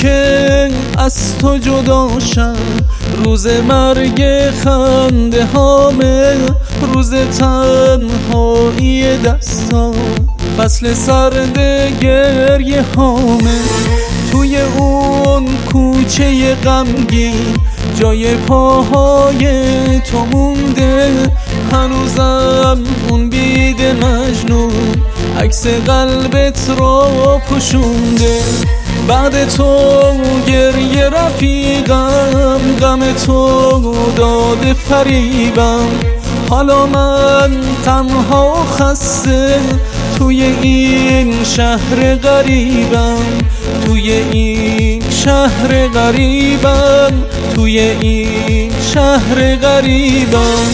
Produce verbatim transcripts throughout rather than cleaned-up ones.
که از تو جدا شد، روز مرگ خنده هامه، روز تنهایی دستام، فصل سرد گریه هامه. توی اون کوچه غمگین جای پاهای تو مونده، هنوزم اون بید مجنون عکس قلبت رو پوشونده. بعد تو گریه رفیقم، غم تو داده فریبم، حالا من تنها و خسته توی این شهر غریبم، توی این شهر غریبم، توی این شهر غریبم.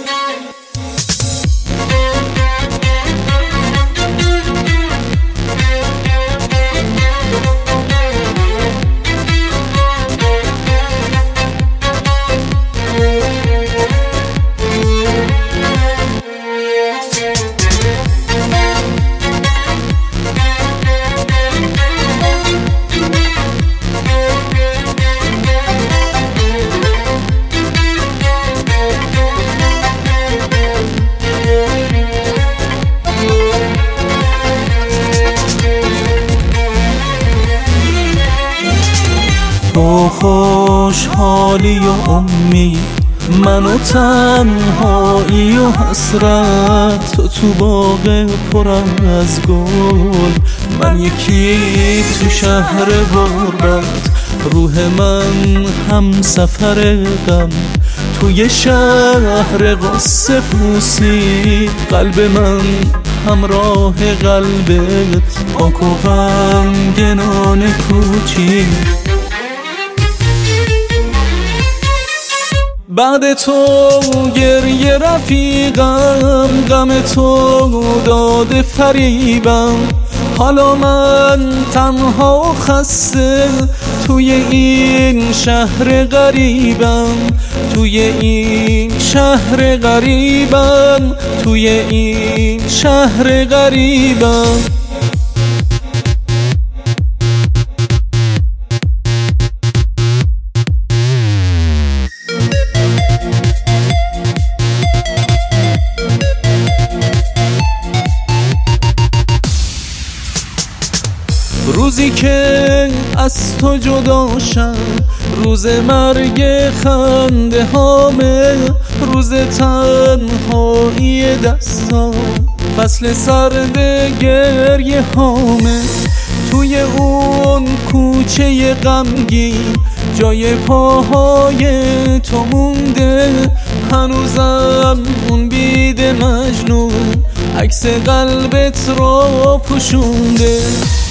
تو خوشحالی و امید، من و تنهایی و حسرت، تو تو باغ پر از گل، من یکی تو شهر غربت، روح من هم سفر غم، توی شهر قصه پوسید، قلب من همراه قلبت، پاک و غمگنان کوچید. بعد تو گریه رفیقم، غم تو داده فریبم، حالا من تنها و خسته توی این شهر غریبم، توی این شهر غریبم، توی این شهر غریبم. روزی که از تو جدا شد، روز مرگ خنده هامه، روز تنهایی دستام، فصل سرد گریه هامه. توی اون کوچه غمگین جای پاهای تو مونده، هنوزم اون بید مجنون عکس قلبت رو پوشونده.